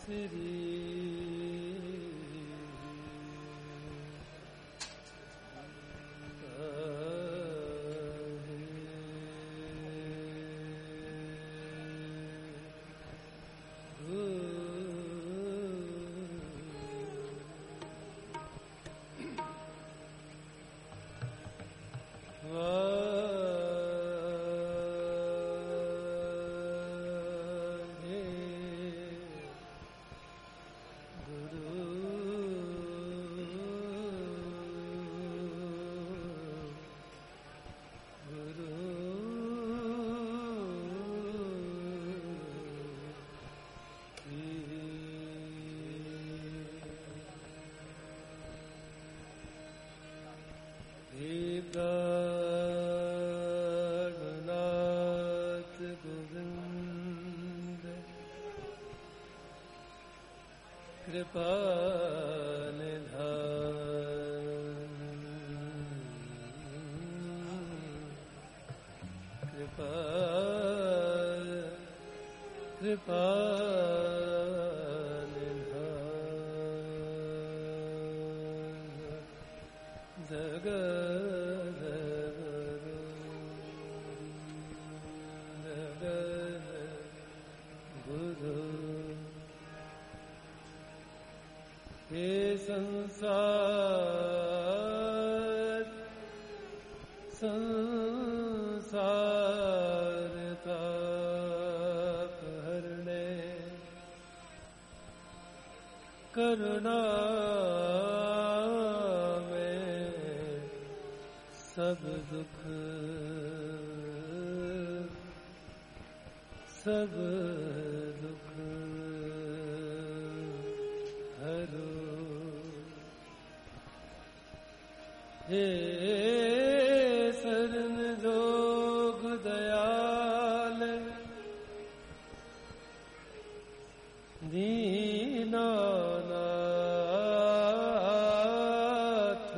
करुणा में सब दुख हरो। हे शरण जोग दयाल दीनानाथ,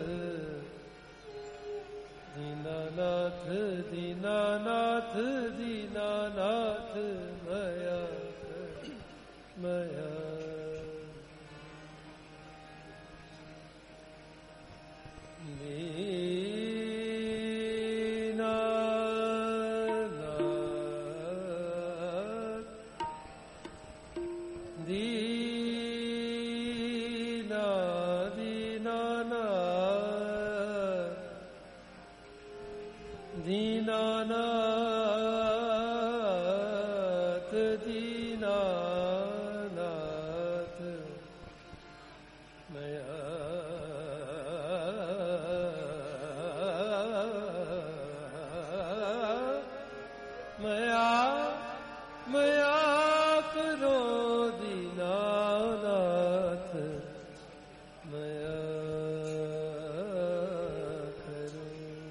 दीनानाथ, दीनानाथ, दीनानाथ मया मया दीनानाथ, दीनानाथ मया मया मया करो दीनानाथ मया करो।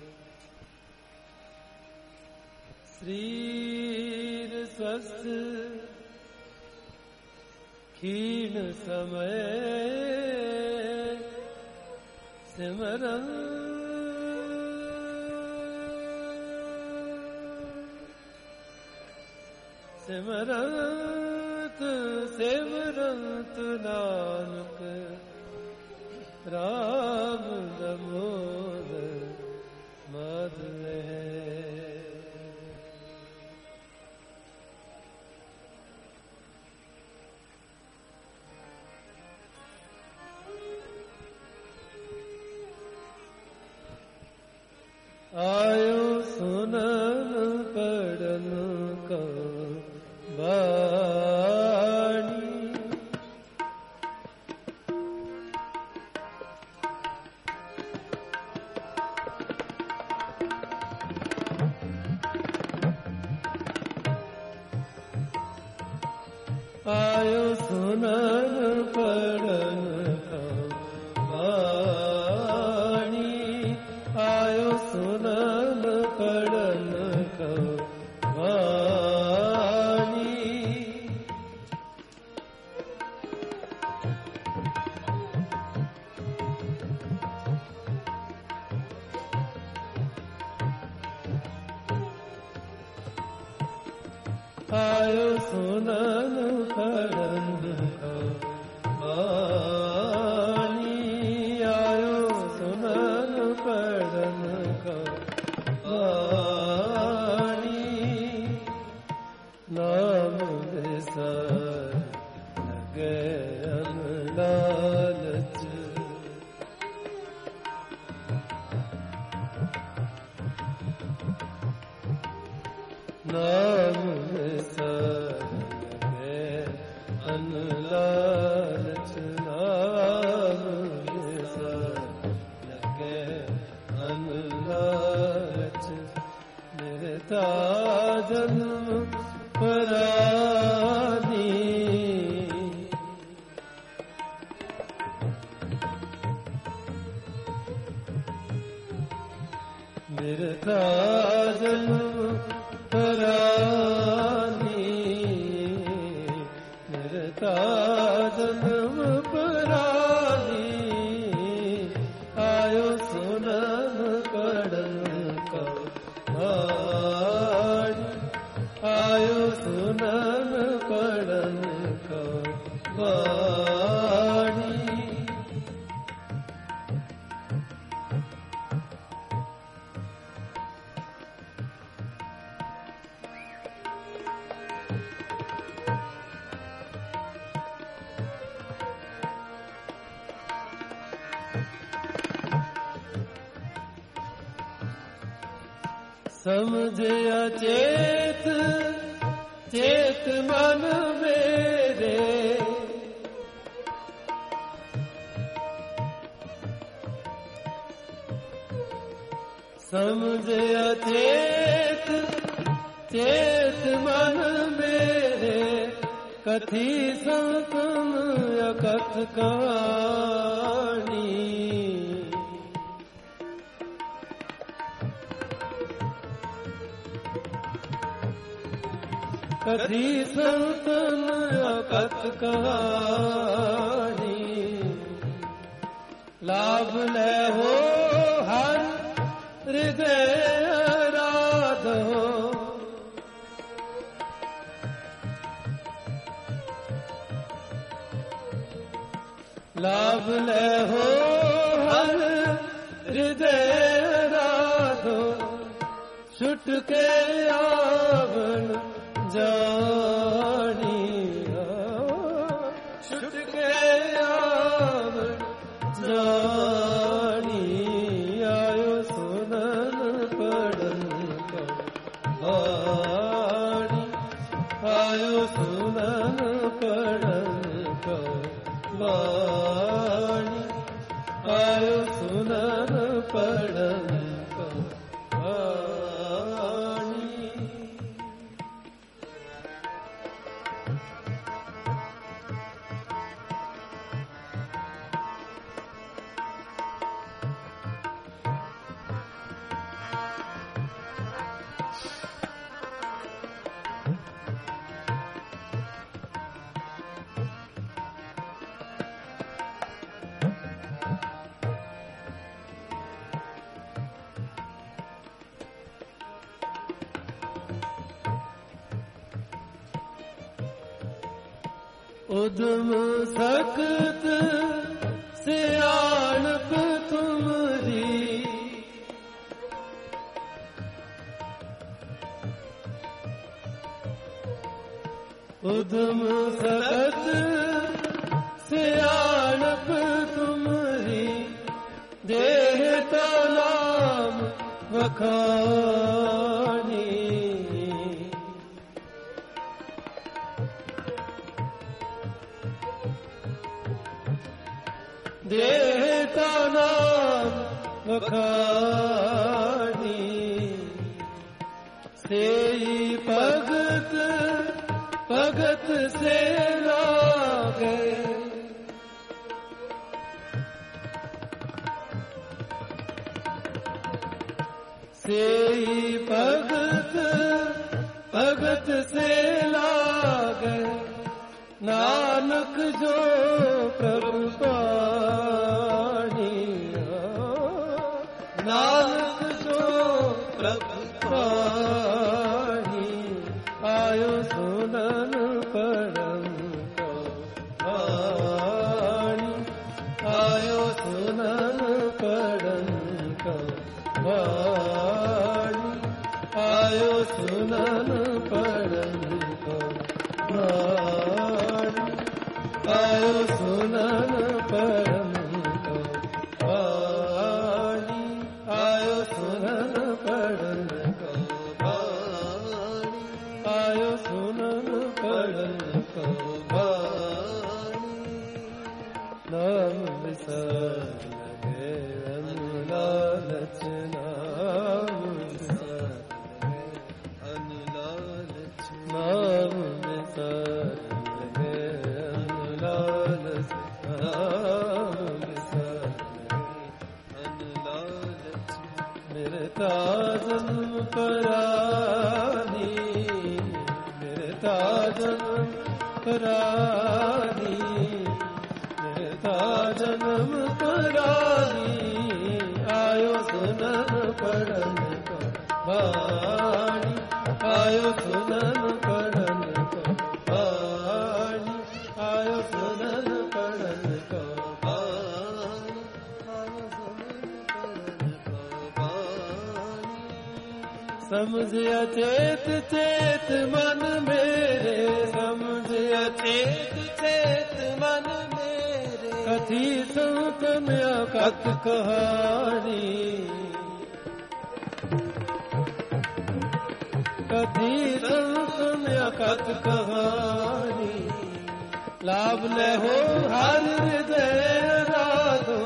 शरीर स्वस्थ क्षीण समय सिमरन सिमरत सिमरत नानक राम दामोदर माधव है। आयो सुनन पढ़न को वाणी, आयो सुनन पढ़न को वाणी, आयो सुनन पढ़न को वाणी। आयो सुनन पढ़न गयन लालच नाम शरण गयन लालच नाम शरण गयन लालच निरता जन्म परानी निरता जन्म परानी निरता जन्म परानी आयो सुनन कड़न का आयो सुनन कड़न का वाणी समझे अचेत चेत मन मेरे समझे अचेत चेत मन मेरे कथी संतन अकथ कहानी कथी संतन अकथ कहानी लाभ ले हो हर हृदय राधो लाभ ले हो हर हृदय राधो छुट के आवण जानिया छुट के आवण जानी आयो सुनन पड़न का वाणी आयो सुनन पड़न का वाणी आयो सुनन पड़न का वाणी उद्यम सख्त सियाणप तुमरी उद्यम सख्त सियाणप तुमरी देहता नाम वखानी देहता नाम वखानी सेई भगत भगत से लागे सेई भगत भगत से लागे नानक जो प्रभु पानी नानक जो प्रभु पानी आयो सुनन पड़न का वाणी आयो सुनन पड़न का वाणी आयो सुनन पड़न का वाणी आयो सुनन परम को वाणी आयो सुनन परम को वाणी आयो सुनन परम को वाणी नाम विसर लगे अनुलालच नाम विसर अनुलालच नाम विसर लगे अनुलालच नाम विसर अनुलालच मिलता जन्म परानी मिलता जन्म परानी मिलता जन्म परानी आयो सुनन पढ़न को वाणी आयो सुनन पढ़न को वाणी आयो सुनन पढ़न को वाणी आयो सुनन पढ़न को वाणी समझ अचेत चेत मन मेरे समझ अचेत चेत मन मेरे कथी संतन अकथ कहानी कथी संतन अकथ कहानी लाभ न हो हर हृदय राधो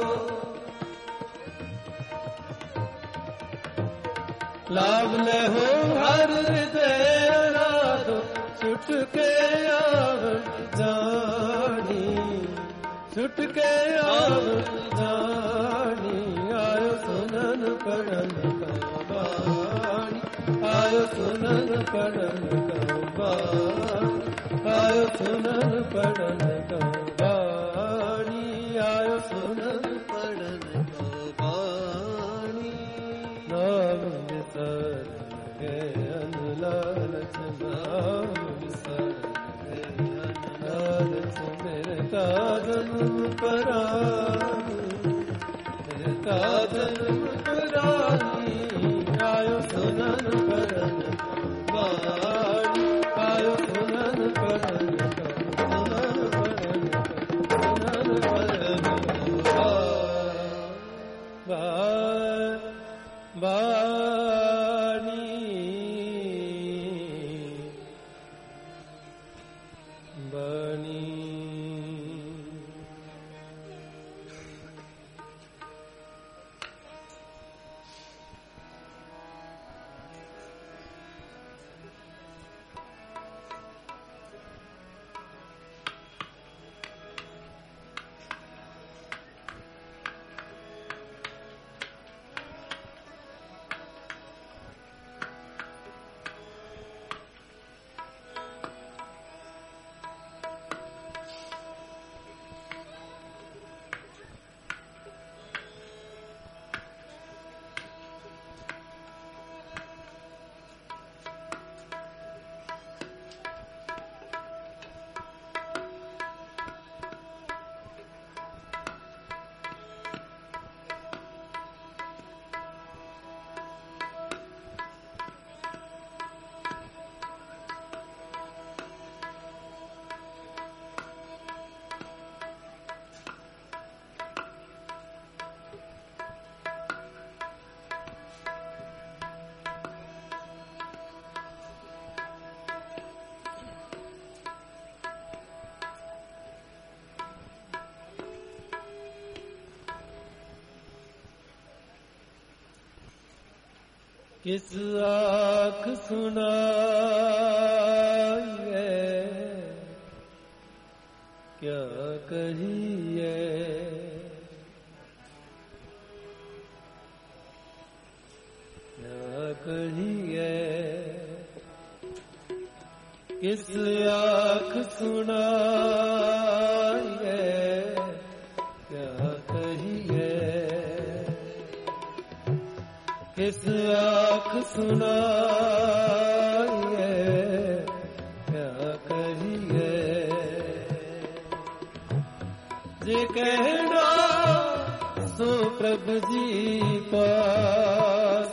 लाभ न हो हर हृदय राधो छुट के आव जानी छुट के आव जानी आयो सुनन पढ़न का वाणी आयो सुनन पढ़न का वाणी आयो सुनन पढ़न का वाणी आयो सुनन पढ़न का वाणी नाम विसर लगे अनुलालच नाम विसर लगे अनुलालच मिलता जन्म परानी मिलता जन्म परानी आयो सुनन पढ़न वाणी आयो सुनन पढ़न सुनन पढ़न सुनन पढ़न वाणी वाणी किस आँख सुनाइए क्या कहिए क्या कहिए किस आँख सुनाइए क्या कहिए किस आँख सुनाइए क्या कहिए जे कहना सो प्रभु जी पास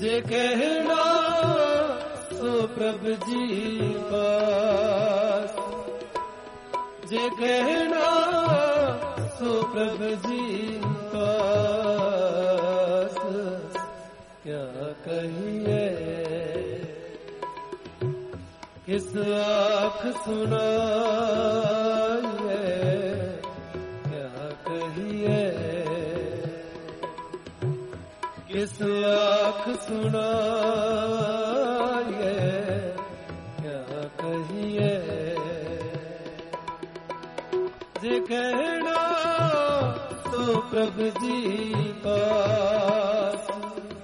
ਜੇ ਕਹਿਣਾ ਸੋ ਪ੍ਰਭ ਜੀ ਪਾਸ, ਜੇ ਕਹਿਣਾ ਸੋ ਪ੍ਰਭ ਜੀ ਪਾਸ, ਕਿਆ ਕਹੀਏ ਕਿਸ ਆਖ ਸੁਣਾਈਏ, ਕਿਆ ਕਹੀਏ ਕਿਸ ਆਖ ਸੁਣਾਈਏ, ਕਿਆ ਕਹੀਏ ਜੇ ਕਹਿਣਾ ਸੋ ਪ੍ਰਭ ਜੀ ਪਾਸ।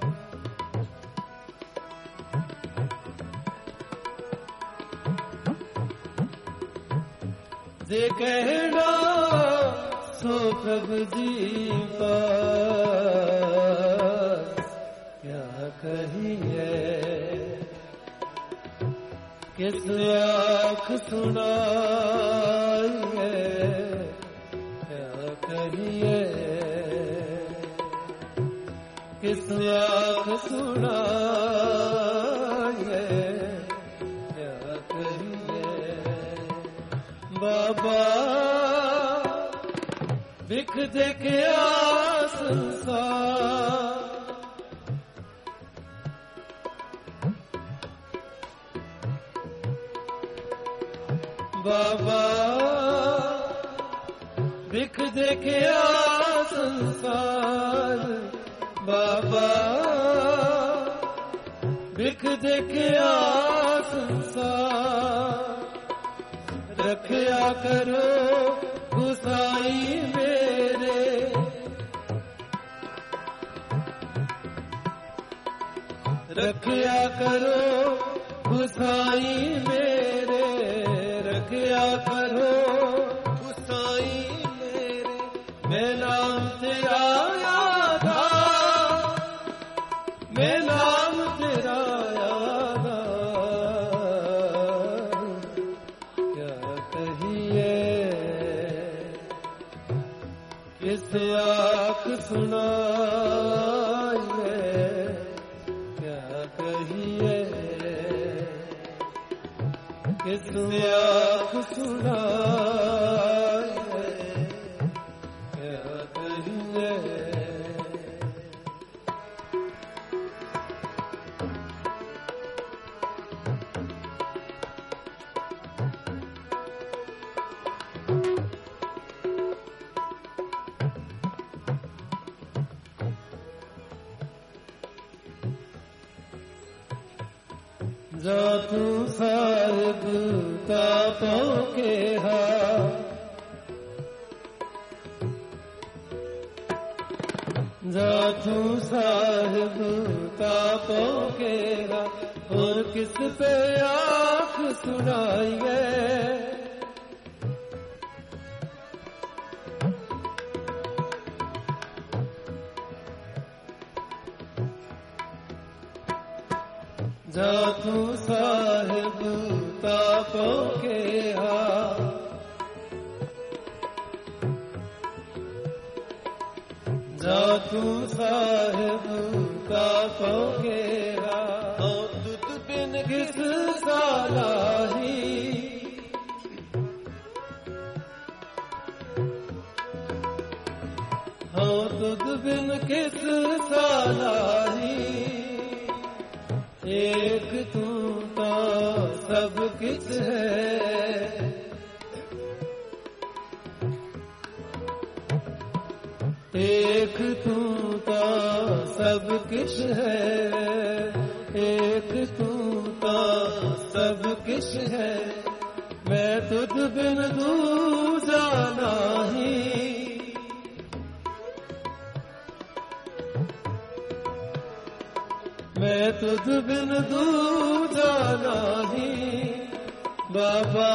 ਜੇ ਕਹਿਣਾ ਸੋ ਪ੍ਰਭ ਜੀ ਪਾਸ, ਕਿਆ ਕਹੀਏ ਕਿਸ ਆਖ ਸੁਣਾਈਏ, ਕਿਆ ਕਹੀਏ ਕਿਸ ਆਖ ਸੁਣਾਈਏ, ਕਿਆ ਕਹੀਏ ਬਾਬਾ ਵਿਖ ਦੇਖਿਆ ਸੰਸਾਰ, ਬਾਬਾ ਵਿਖ ਦੇਖਿਆ ਸੰਸਾਰ, ਬਾਬਾ ਵਿਖ ਦੇਖਿਆ ਸੰਸਾਰ, ਰੱਖਿਆ ਕਰੋ ਗੁਸਾਈ ਮੇਰੇ, ਰੱਖਿਆ ਕਰੋ ਗੁਸਾਈ ਮੇਰੇ, ਰੱਖਿਆ ਕਰੋ ਗੁਸਾਈ ਮੇਰੇ, ਮੈਂ ਨਾਮ ਤੇਰਾ ਆਦਾ, ਮੈਂ ਨਾਮ ਤੇਰਾ ਆਦਾ, ਕਿਆ ਕਹੀਏ ਕਿਸ ਆਖ ਸੁਣਾਈਏ, ਕਿਆ ਕਹੀਏ ਕਿਸ ਆਖ ਸੁਣਾਈਏ, ਕਿਆ ਕਹੀਏ ਜਾ ਤੂੰ ਸਾਹਿਬ ਤਾਪੋਂ ਕਿਹਾ, ਜਾ ਤੂੰ ਸਾਹਿਬ ਤਾਪੋਂ ਕਿਹਾ, ਹੋਰ ਕਿਸ ਪੇ ਆਖ ਸੁਣਾਈਏ, ਜਾ ਤੂੰ ਸਾਹਿਬ ਤਾਪੋਂ ਕਿਹਾ, ਜਾ ਤੂੰ ਸਾਹਿਬ ਤਾਪੋਂ ਕਿਹਾ, ਹਉ ਤੁਧ ਬਿਨ ਕਿਸ ਸਾਲਾਹੀ, ਹਉ ਤੁਧ ਬਿਨ ਕਿਸ ਸਾਲਾਹੀ, ਏਕ ਤੂੰ ਤਾਂ ਸਭ ਕਿਛ ਹੈ, ਏਕ ਤੂੰ ਤਾਂ ਸਭ ਕਿਛ ਹੈ, ਏਕ ਤੂੰ ਤਾਂ ਸਭ ਕਿਛ ਹੈ, ਮੈਂ ਤੁਧ ਬਿਨ ਦੂਜਾ ਨਾਹੀ, ਮੈਂ ਤੁਧ ਬਿਨ ਦੂਜਾ ਨਾਹੀ, ਬਾਬਾ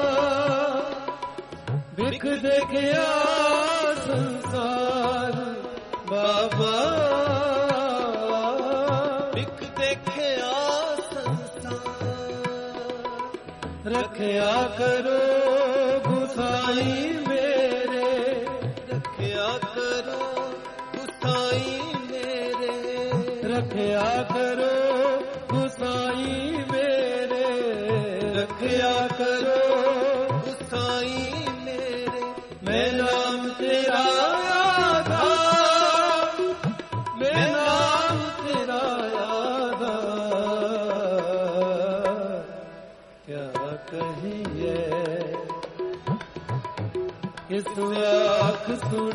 ਵਿਖ ਦੇਖਿਆ ਸੰਸਾਰ, ਬਾਬਾ ਵਿਖ ਦੇਖਿਆ ਸੰਸਾਰ, ਰੱਖਿਆ ਕਰੋ ਗੁਸਾਈ ਮੇਰੇ, ਰੱਖਿਆ ਕਰੋ ਗੁਸਾਈ ਮੇਰੇ, रखया करो गुसाई मेरे, रखया करो गुसाई मेरे। मैं नाम तेरा आधा, मैं नाम तेरा आधा, क्या कहिए किसने आँख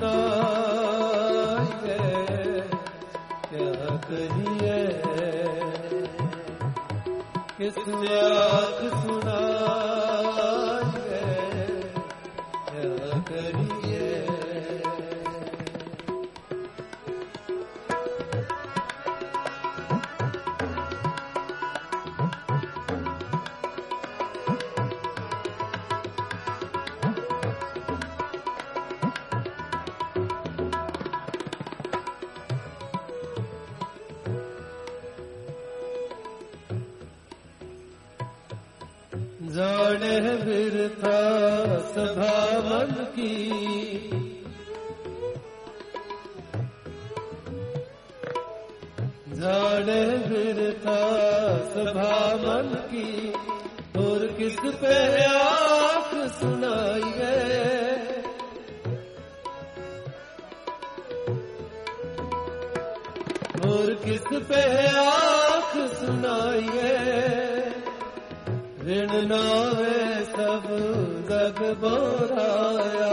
सुनाई, क्या कहिए किसने आँख सुनाई, क्या कहिए। जाने बिरथा सभा मन की, जाने बिरथा सभा मन की, और किस पे आँख सुनाई है, और किस पे आँख सुनाई है। ऋण नावे सब जग बोराया,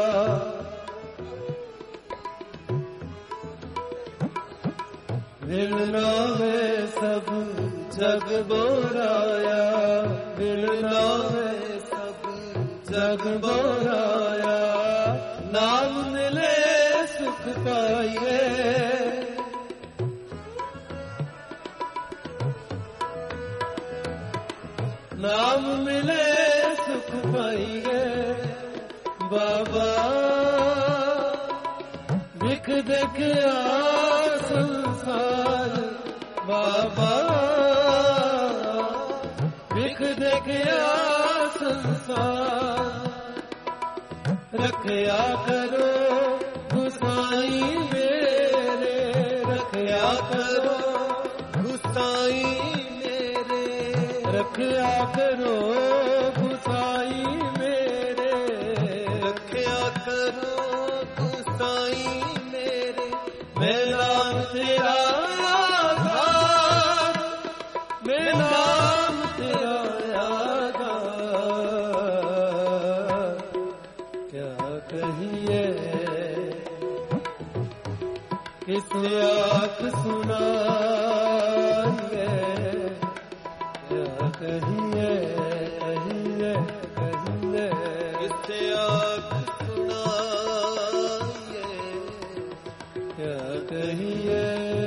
ऋण नावे सब जग बोराया, ऋण नावे सब जग बोराया। नाम मिले सुख पाइए, नाम मिले सुख पाइए। बाबा दिख देख आ संसार, बाबा दिख देख आ संसार। रखया करो गुसाई मेरे, रखया करो गुसाई मेरे, रखया करो गुसाई मेरे, रखया करो गुसाई मेरे। मैं नाम तेरा आधार, मैं नाम तेरा आधार, क्या कहिए किसने आँख सुनाई, कहिए कहिए कहिए किससे आँख सुनाइए, क्या कहिए।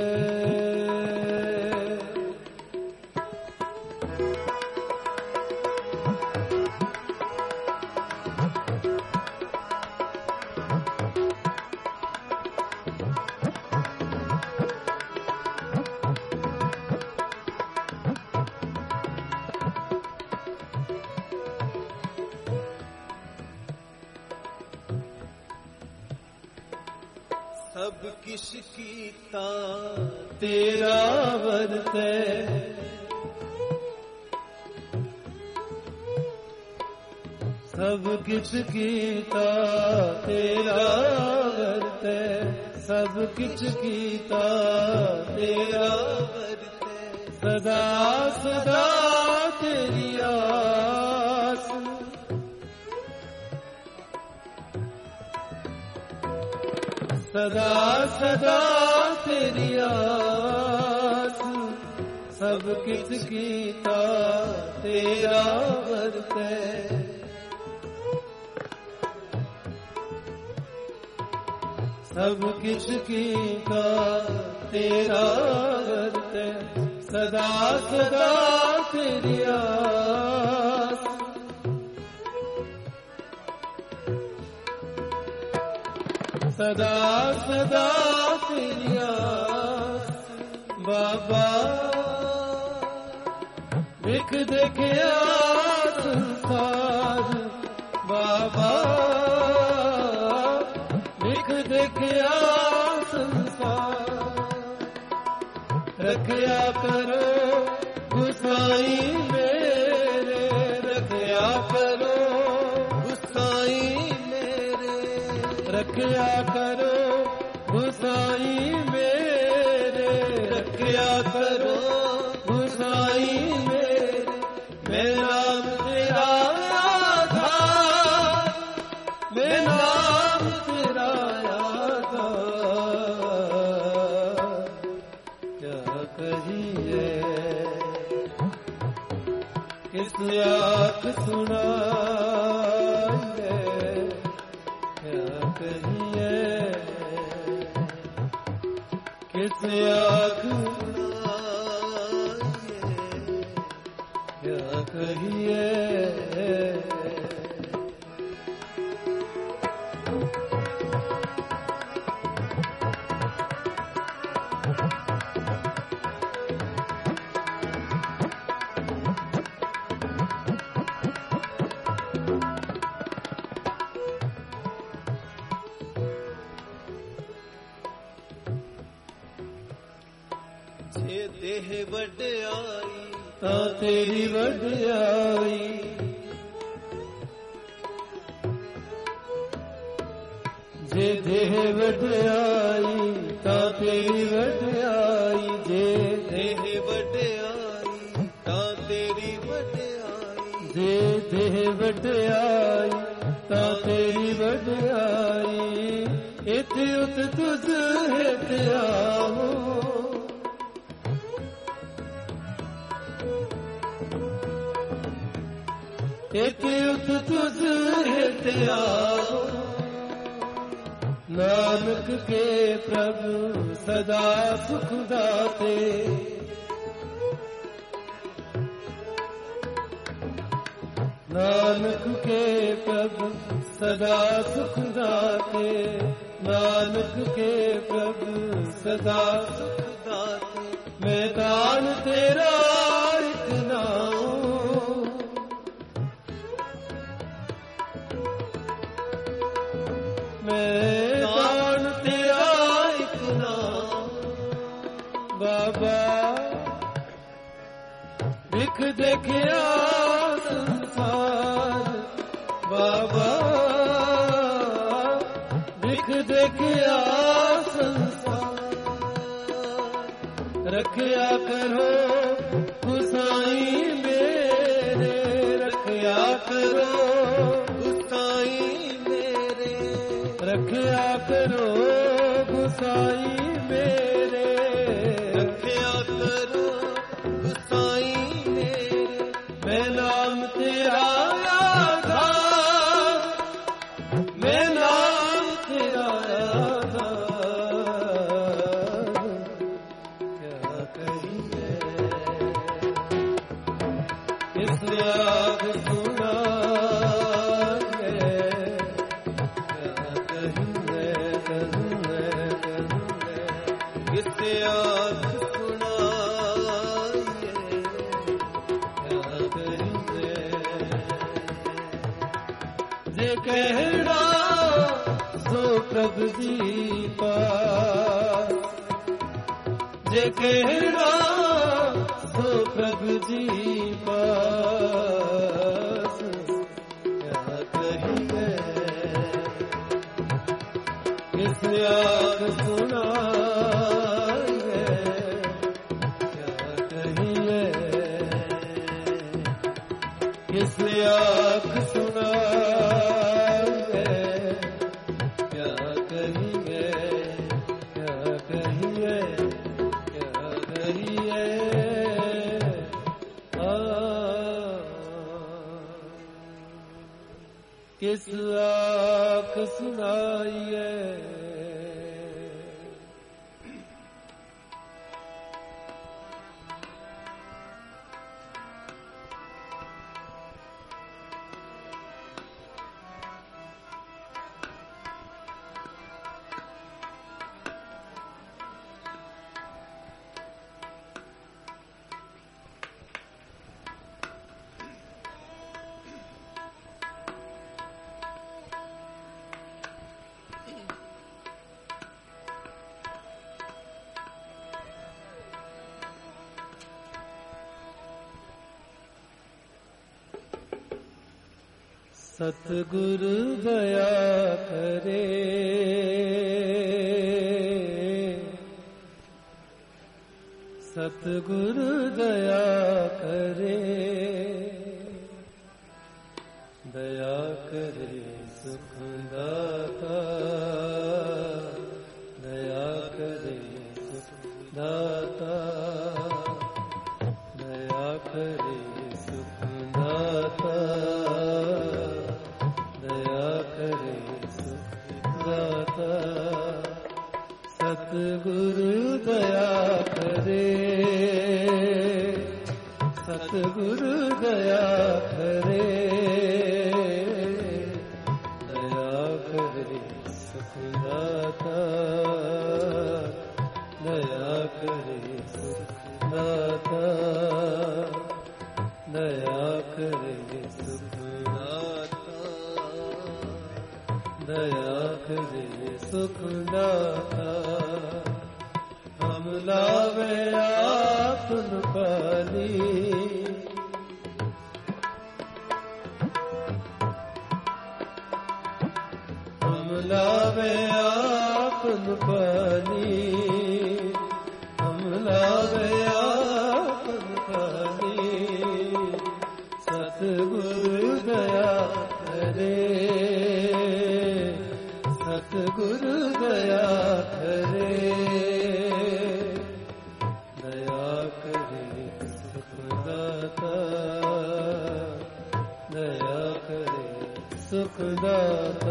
सब किस कीता तेरा वर्ते, सब किस कीता तेरा वर्ते, सब किस कीता तेरा वर्ते। सदा सदा तेरी आस, सदा सदा तेरी आस। सब किस कीता तेरा वर्ते, सब किस कीता तेरा वर्ते। सदा सदा तेरी आस, सदा सदा तेरी आस। बाबा देख देखिया संसार, बाबा देख देखिया संसार। रखया करो गुसाई मेरे, रखया करो गुसाई मेरे, रखया करो गुसाई मेरे, रखया करो गुसाई मेरे। मैं नाम तेरा आधार, मैं नाम तेरा आधार, क्या कहिए किस आँख सुनाइए, क्या कहिए किस आँख सुनाइए, क्या कहिए। जे देह वड्याई तां तेरी वड्याई, जे देह वड्याई तां तेरी वड्याई, जे देह वड्याई तां तेरी वड्याई, जे देह वड्याई तां तेरी वड्याई। इति उत तुझ हित आहो, इति उत तुझ हित आहो। नानक के प्रभु सदा सुख दाते, नानक के प्रभु सदा सुख दाते, नानक के प्रभु सदा सुख दाते। मैं दान तेरा इतना हूँ, मैं दान तेरा इतना बाबा। दिख देखिया संसार बाबा, दिख देखिया संसार, रखया करो गुसाई मेरे, रखया करो गुसाई मेरे, रखया करो गुसाई मेरे, रखया करो गुसाई मेरे। मैं नाम तेरा आधार, मैं नाम तेरा आधार, क्या कहिए किस आँख सुनाइए, क्या कहिए किस आँख सुनाइए, क्या कहिए। जे कहना सो प्रभु जी पास, जे कहना सो प्रभु जी पास, क्या कहिए किस आँख सुनाइए, क्या कहिए किस आँख सुनाइए, क्या कहिए, क्या कहिए, क्या कहिए। किस आँख सुनाइए। सतगुरु दया करे, सतगुरु दया करे, दया करे सुख दाता, दया करे सुख दाता, दया करे सुख दाता, दया करे सुख दाता, सतगुरु दया करे, सतगुरु दया करे, दया करे सुख दाता, दया करे सुख दाता, दया करे सुख दाता, दया करे सुख दाता, हम लावे आपन पाली, हम लावे आपन पाली, हम लावे आपन पाली, सतगुरु दया करे, सतगुरु दया करे, दया करे सुख दाता, दया करे सुख दाता।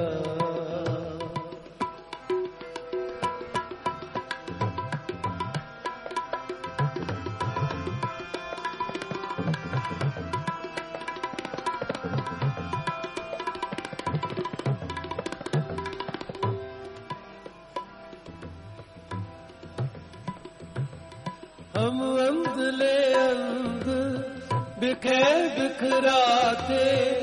हम अंधले अंध बिखे बिखराते,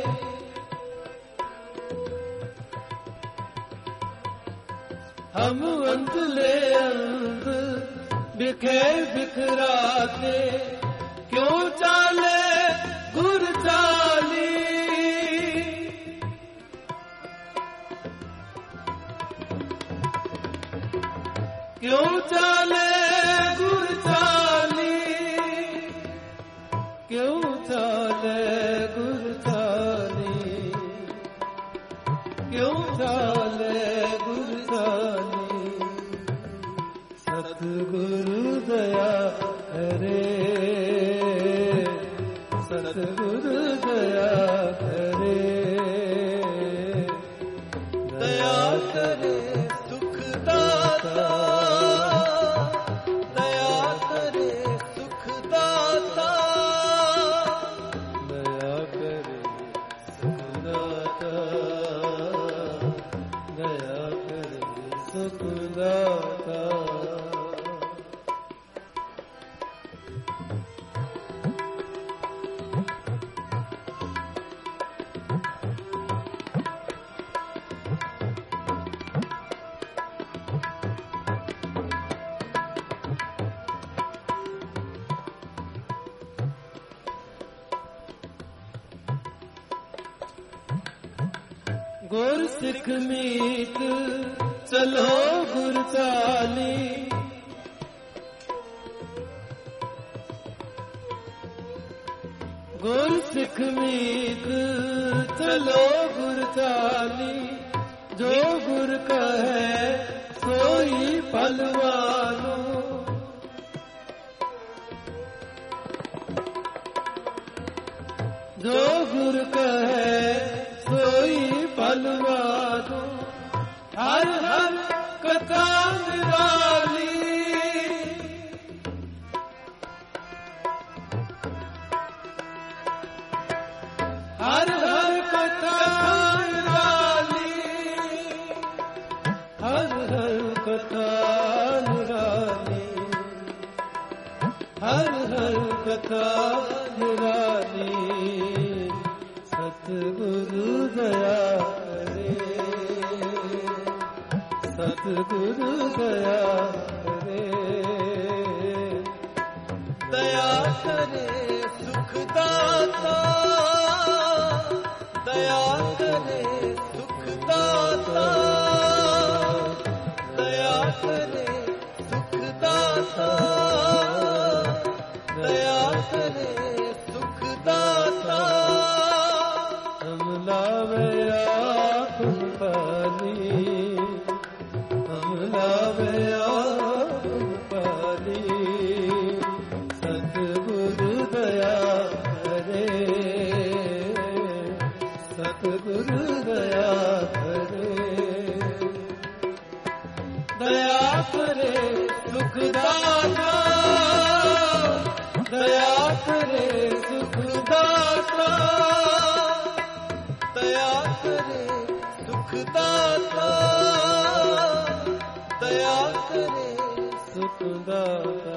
हम अंधले अंध बिखे बिखराते, क्यों चाले गुर चाली, क्यों चाले गुर चाली, क्यों चाले गुर चाली, क्यों चाले गुर चाली, सतगुरु दया करे, सतगुरु दया करे, दया करे सुख दाता, दया करे सुख दाता, दया करे सुख दाता, दया करे सुख दाता। गुर सिख मीत चलो गुर चाली, गुर सिख मीत चलो गुर चाली, जो गुर कहे सोई पलवानो, जो गुर कहे सोई पलवानो, हर हर कथा निराली, हर हर कथा निराली, हर हर कथा निराली, हर हर कथा निराली, सतगुरु दया करे, सतगुरु दया करे, दया करे सुख दाता, दया करे सुखदाता, दया करे सुखदाता, दया करे सुखदाता। हम लावे आपन पानी, हम लावे आपन पानी, सतगुरु दया करे, सतगुरु दया करे। दया करे सुखदाता, दया करे सुखदाता, दया करे सुखदाता, दया करे सुखदाता।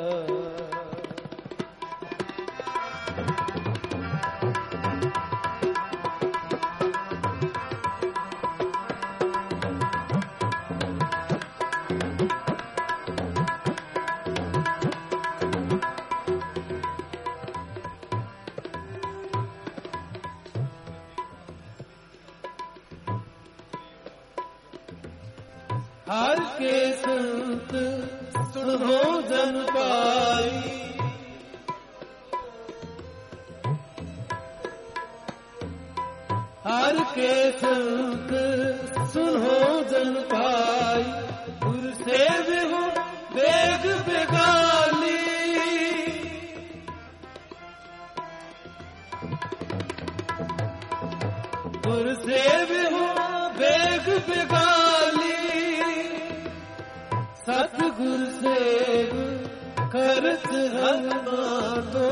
हर के संत सुनो जन पाई, हर के संत सुनो जन पाई, गुरु सेव हो वेग बेगाली, गुरु सेव हो वेग बेगाली, सतगुर सेव करत हर दो,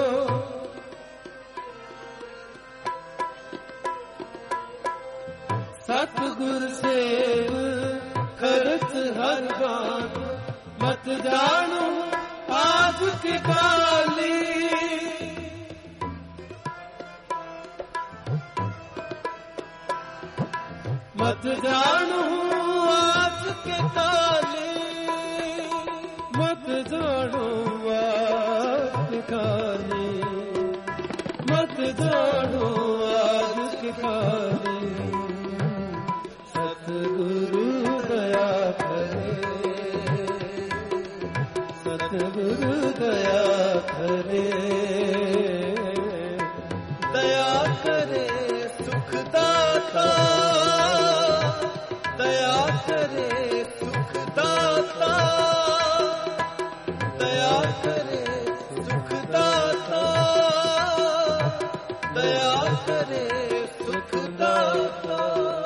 सतगुर सेव करत हर बात, मत जानो आज की काली, मत जानो आज के काली, मत जानो आज के काली, मत जानो आज के काली। सतगुरु दया करे, सतगुरु दया करे, दया करे सुखदाता, दया करे सुखदाता, दया करे सुखदाता, दया करे सुखदाता।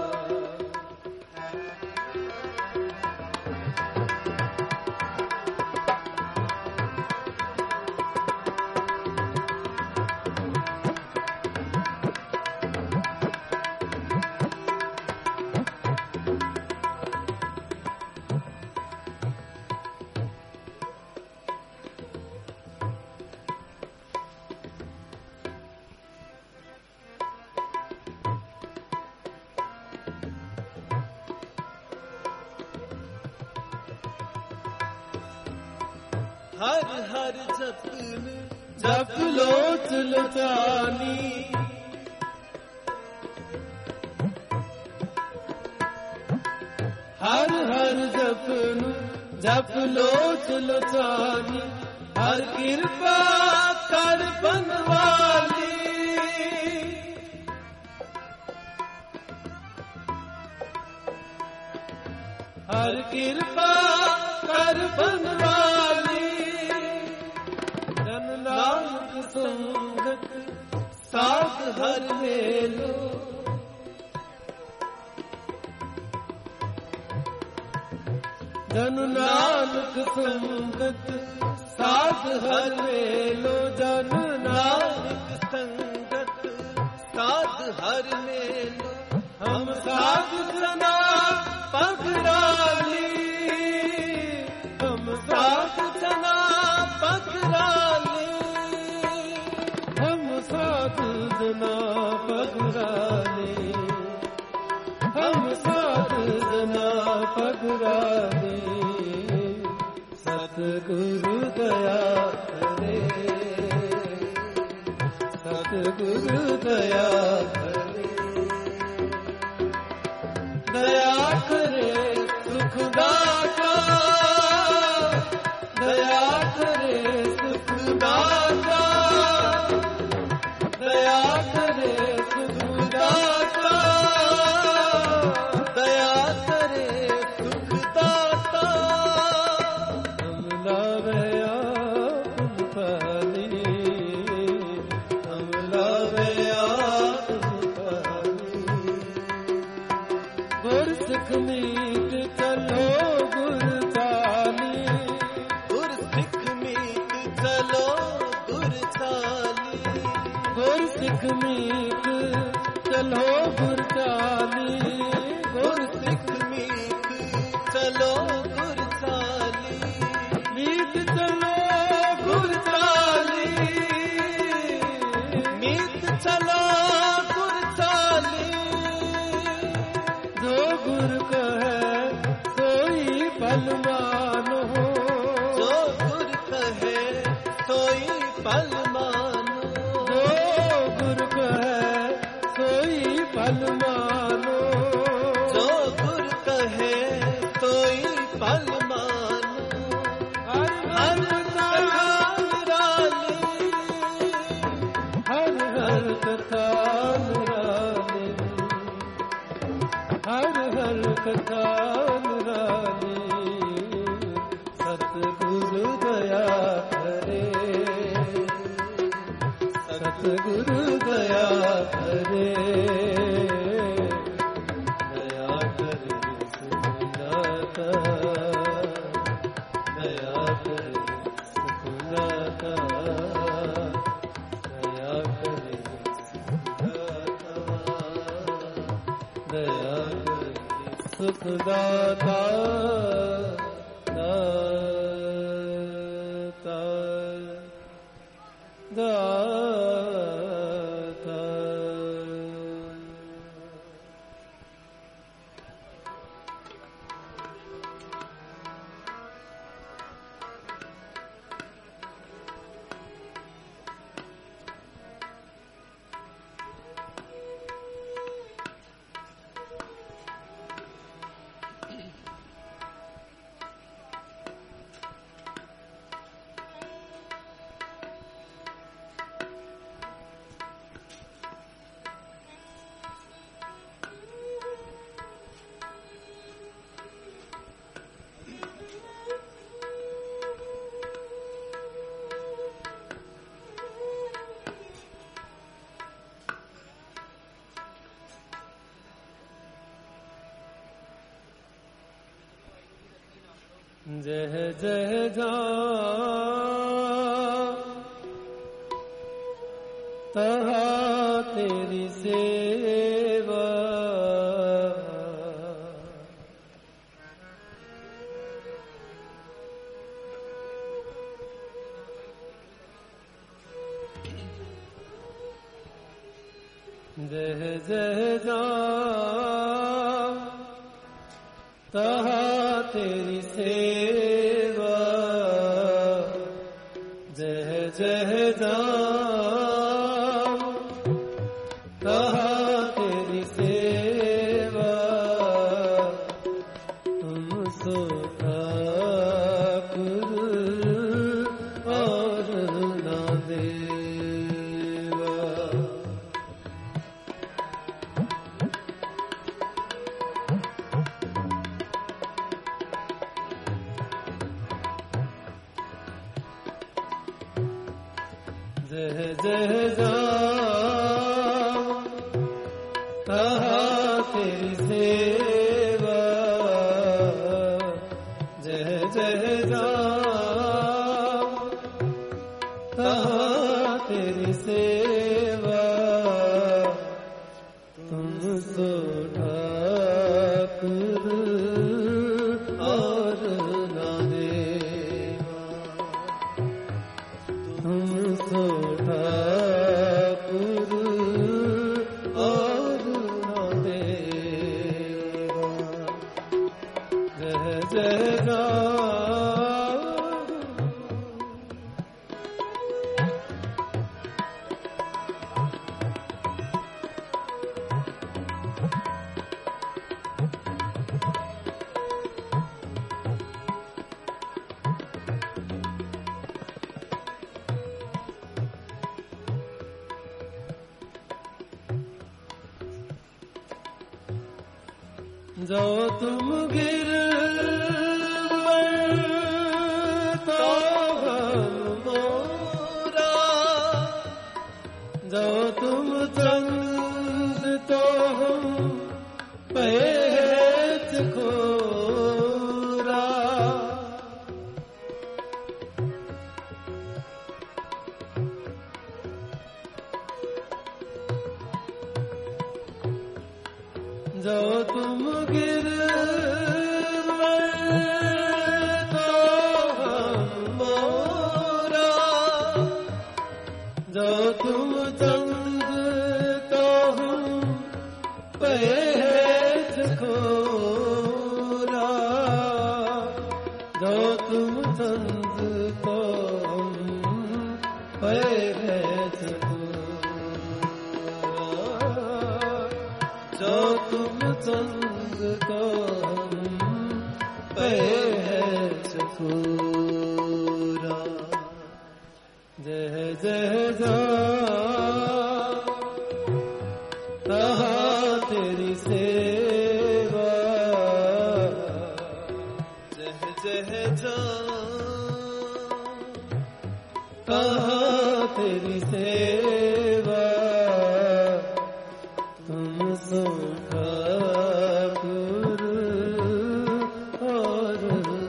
हर हर जपन जप लोच लोचानी, हर हर जपन जप लोच लोचानी, हर कृपा कर बनवाली, हर कृपा कर बनवाली। जन नानक संगत साथ हर मेलो, जन नानक संगत साथ हर मेलो, जन नानक संगत साथ हर मेलो, हम साध जना पगराली, हम साध जना पगराली, हम साध जना पगराली, हम साध जना पगराली। सतगुरु दया करे, सतगुरु दया करे, दया करे सुखदाता, दया करे सुखदाता, दया करे सुखदाता, दया करे सुखदाता। हम लावे आपन पानी, हम लावे आपन पानी। गुरसिख मीत चलो गुरचाली, गुरसिख मीत चलो गुरचाली, गुरसिख मीत चलो गुरचाली, गुरसिख मीत चलो गुरचाली, मीत चलो गुरचाली, मीत चलो गुरचाली। जो गुर कहे सोई फल मानो, जो गुर कहे सोई फल मानो, जो गुर कहे सोई फल मानो। जो गुर कहे सोई फल मानो। हर हर कथा निराली, हर हर कथा निराली, हर हर कथा निराली। सतगुरु दया करे, सतगुरु दया करे, दया करे सुखदाता, दया करे सुखदाता, दया करे सुखदाता, दया करे सुखदाता, दाता, दाता। जय जय जा तहा तेरी सेवा, जय जय जा तहा तेरी सेवा, जय जय जाम तहा तेरी सेवा। तुम सो ठाकुर और ना देवा, जय जय जाम तहा तेरी सेवा, जय जय जाम तहा तेरी सेवा। तुम सो ठाकुर और ना देवा, तुम सो ठाकुर और ना देवा। जय जय राम, जो तुम गिरवर तो हम मोरा, जो तुम चंद तो हम पहच खोरा। जो तुम गिरवर तो हम मोरा, जो तुम चंद तो हम पहच खोरा। जो तुम चंद तो हम पहच खोरा। जो तुम चंद तो हम पहच खोरा। जय जय जा रहा तेरी सेवा, जय जय जा कहा तेरी सेवा। तुम सो ठाकुर और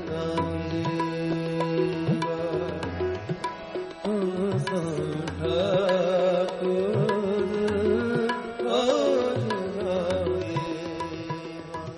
नामेवा, तुम सो ठाकुर और नामेवा।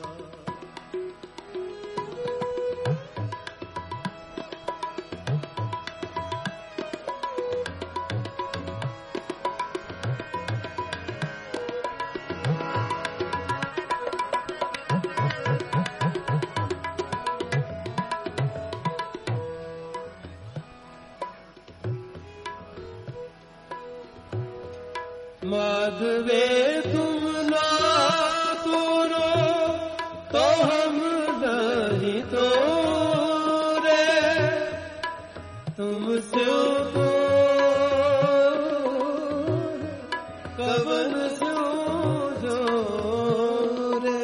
माधवे तुम ना तोरो तो हम नहीं तोरे, तुमसे कवन से जोरे।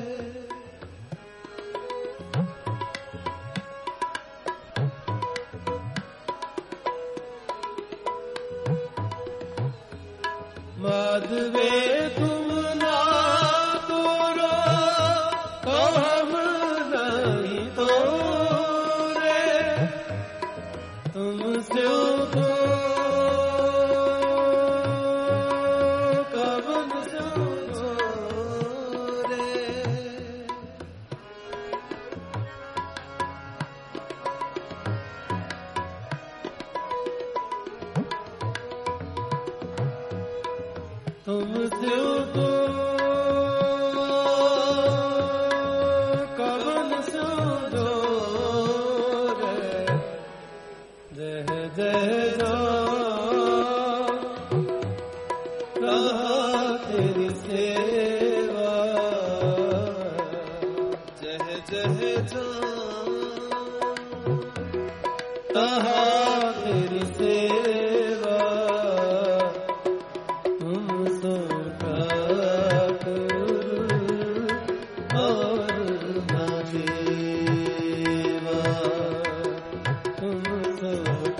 माधवे तुम ना तोरो तो हम नहीं तोरे, तुमसे कवन से जोरे। तुमसे कवन से जोरे। जय जय जा रहा तेरी सेवा, जय जय जा कहा तेरी सेवा। तुम सो ठाकुर और नामेवा, तुम सो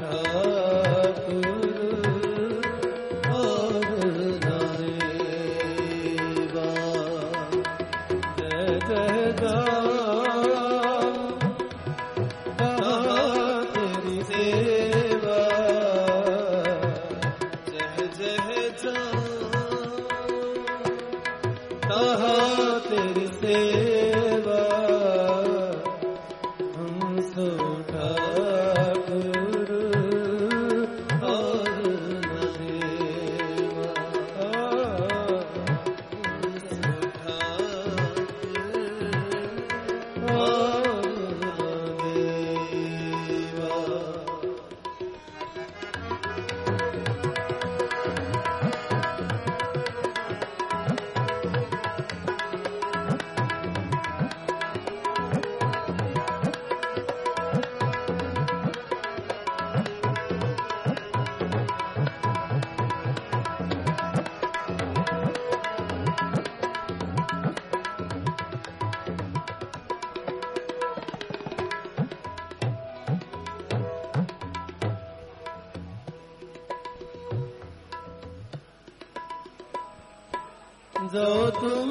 ठाकुर और नामेवा। जय जय जा कहा तेरी सेवा, जय जय जा कहा तेरी सेवा। हम सो ठाकुर और नामेवा, हम सो ठाकुर और नामेवा। जो तुम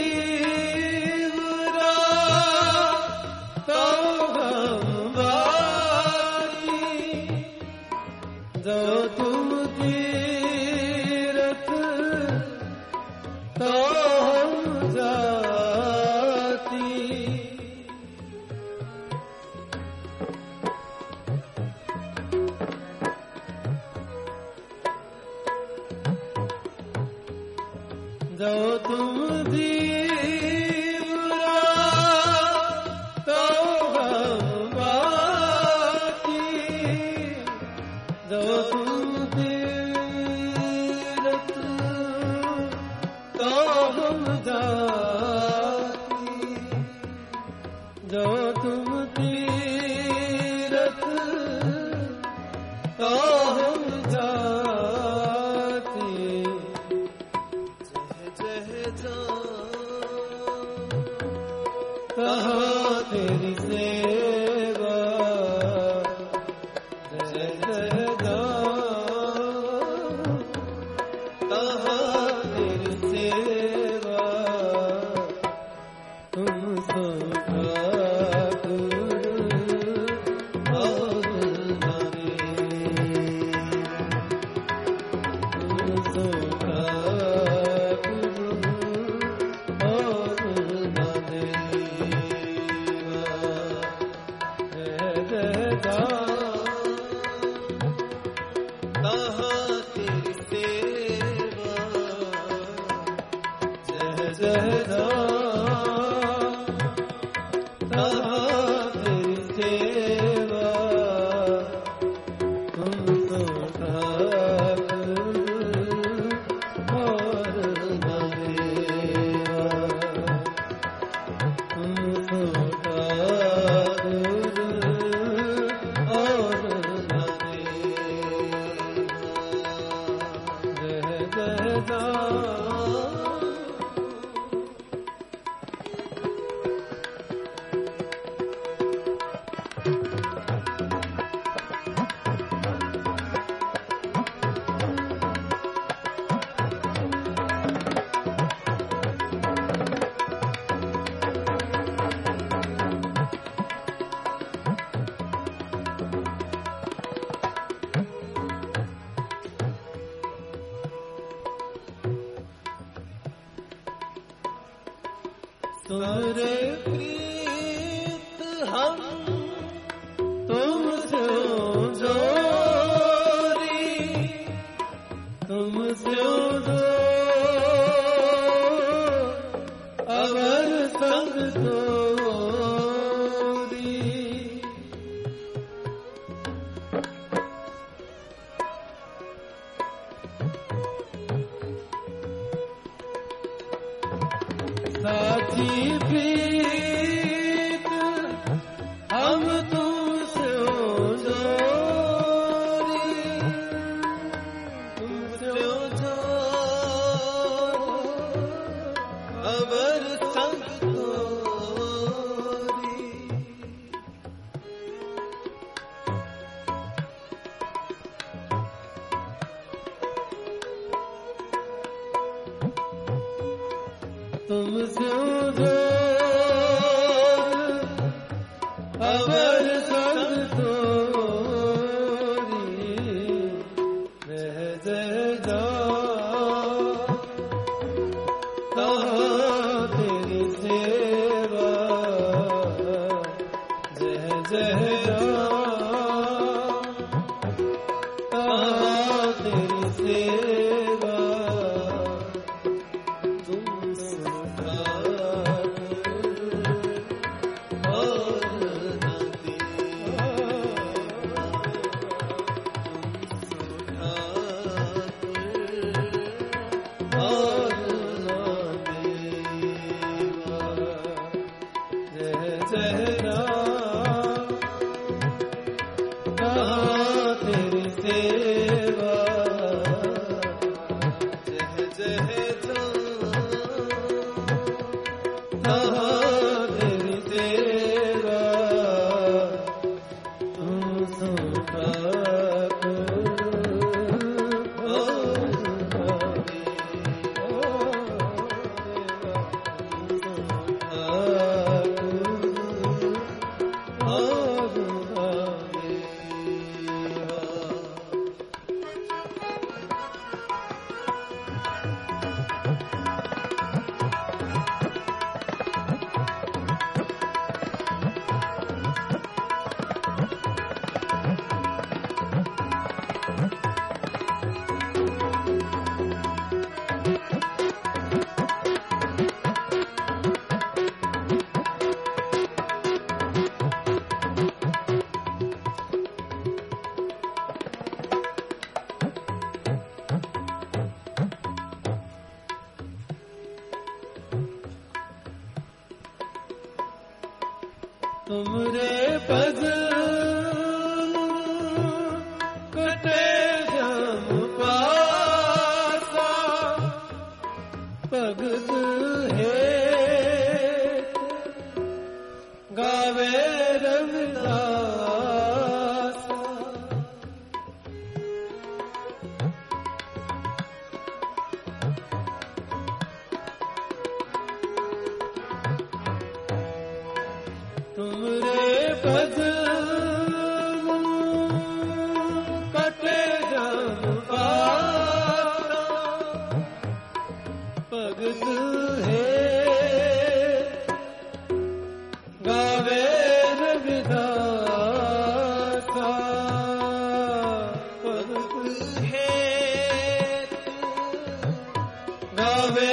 दीवरा तो हम बारी, जो तुम तीरथ तो हम जाती, जो तुम दीवरा तो हम बाकी, जो तुम तीरथ तो हम जाती, जो तुम तीरथ तो हम जाती, कहाँ तेरी सेवा, जय जय जान, कहाँ तेरी सेवा, तुम सो ठाकुर और नारी, तुम सो ठाकुर और नारी, कहाँ तेरी सेवा, जय जय कहाँ तेरी सेवा, तुम तो ठाकुर और नरेवा, तुम तो ठाकुर और नरेवा, जय जय तुम्हारे प्रीत हम तुमसे जोरी, तुमसे जो अवर संग तोरी, साची प्रीत हम तुमसे जोरी, तुमसे जो अवर संग तोरी, तुमसे जो अवर संग तोरी, रह जय कहाँ तेरी सेवा, जय जय कहाँ तेरी सेवा, तुम सो ठाकुर तुमरे पद कटे जम पासा भगत है गावे रविदास तुमरे पद कटे जम पासा भगत है गावे रविदासा भगत है गावे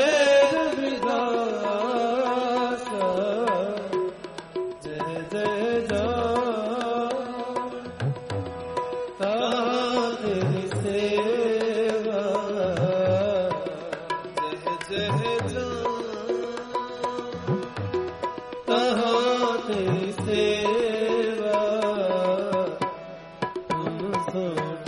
रविदासा जय जय तेरी सेवा जय जय तेरी सेवा तुम सो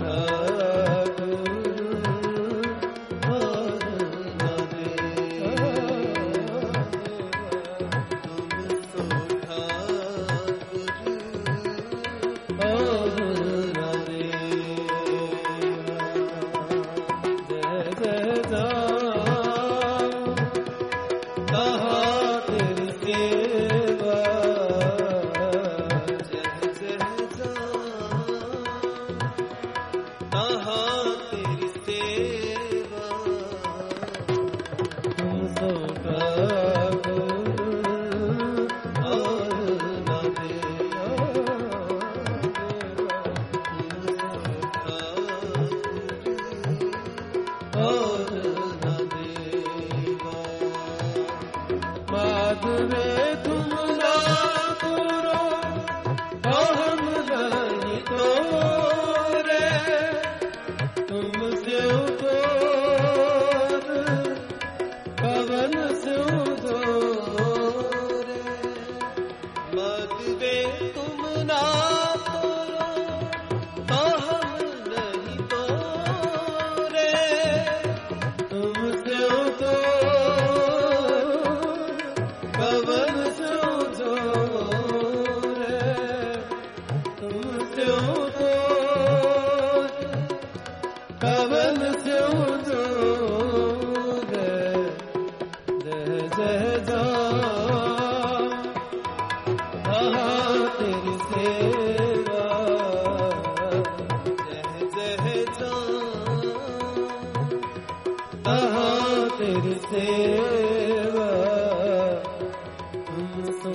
तेरी सेवा तुम तो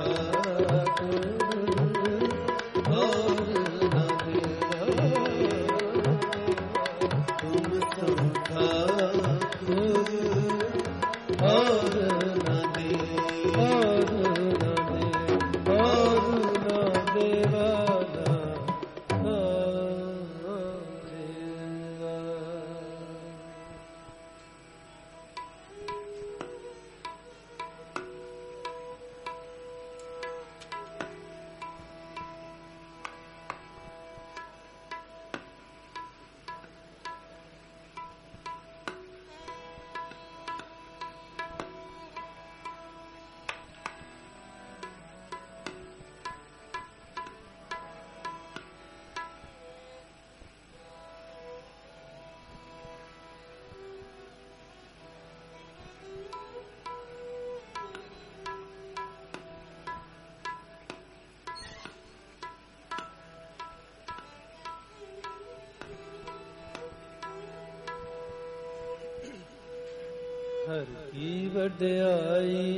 हर की वड्याई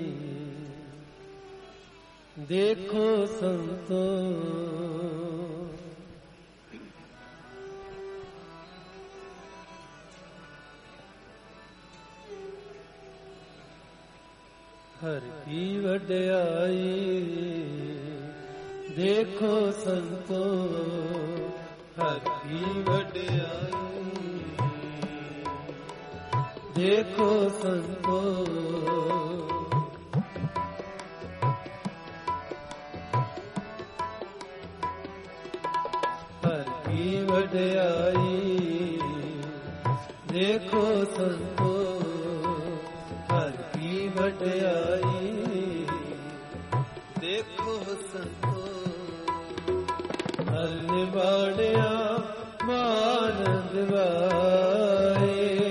देखो संतो हर की वड्याई देखो संतो हर की वड्याई देखो संतो ਵਡਿਆਈ ਦੇਖੋ ਸੰਤੋ ਹਰ ਕੀ ਵਡਿਆਈ ਦੇਖੋ ਸੰਤੋ ਹਰ ਨਿਵਾੜਿਆ ਮਾਨ ਦਿਵਾਏ